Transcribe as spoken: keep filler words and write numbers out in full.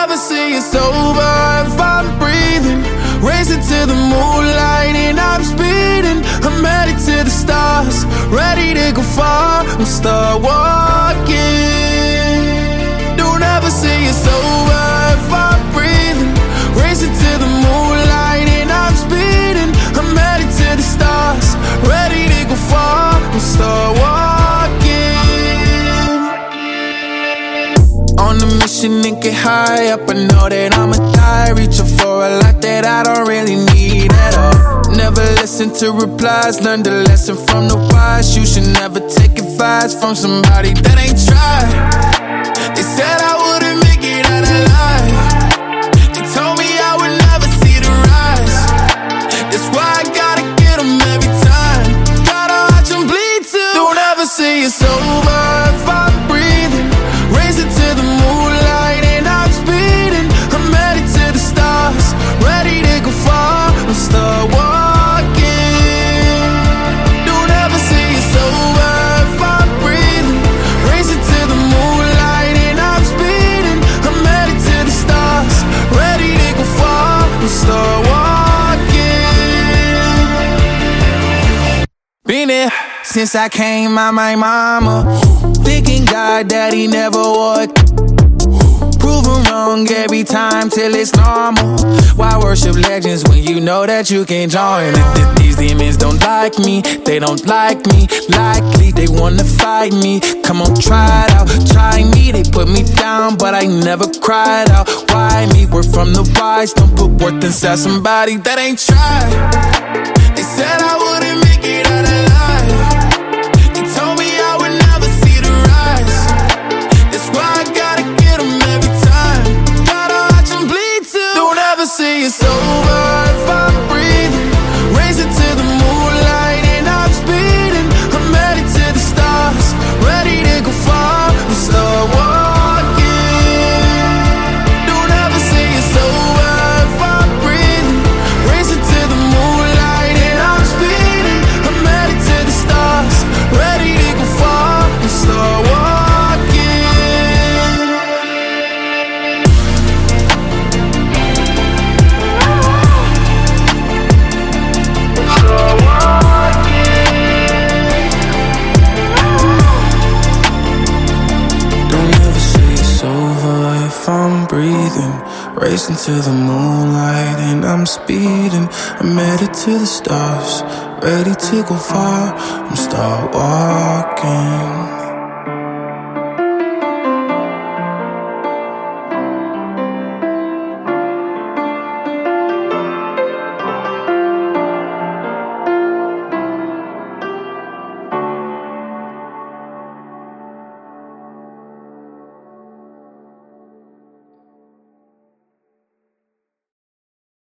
ever say it's over if I'm breathing. Racing to the moonlight and I'm speeding. I'm headed to the stars, ready to go far. I'm start walking. Don't ever say it's over if I'm breathing. Racing to the moonlight and I'm speeding. I'm headed to the stars, ready to go far. I'm start walking. On a mission and get high up, I know that I'ma die. Reaching for a lot that I don't really need at all. Never listen to replies, learn the lesson from the wise. You should never take advice from somebody that ain't tried. They said I wouldn't make it out alive. They told me I would never see the rise. That's why I gotta get them every time. Gotta watch them bleed too. Don't ever say it's over if I'm breathing. Racing to the moonlight and I'm speeding. I'm headed to the stars, ready to go far. I'm start walking. Don't ever say it's over if I'm breathing. Racing to the moonlight and I'm speeding. I'm headed to the stars, ready to go far. I'm start walking. Been there since I came out my mama. Thinking God that he never would. Proven wrong every time till it's normal. Why worship legends when you know that you can join? These demons don't like me, they don't like me. Likely they wanna fight me. Come on, try it out, try me. They put me down, but I never cried out. Why me? We're from the wise. Don't put worth inside somebody that ain't tried. They said I wouldn't make it out alive. They told me I would never see the rise. That's why I gotta get them every time. Gotta watch them bleed too. Don't ever say it's over if I'm breathing. Racing to the moonlight and I'm speeding. I'm headed to the stars, ready to go far. I'm start walking. Don't ever say it's over if I'm breathing. Racing to the moonlight and I'm speeding. I'm headed to the stars, ready to go far. I'm start walking. If I'm breathing, racing to the moonlight and I'm speeding. I'm headed to the stars, ready to go far. I'm start walking.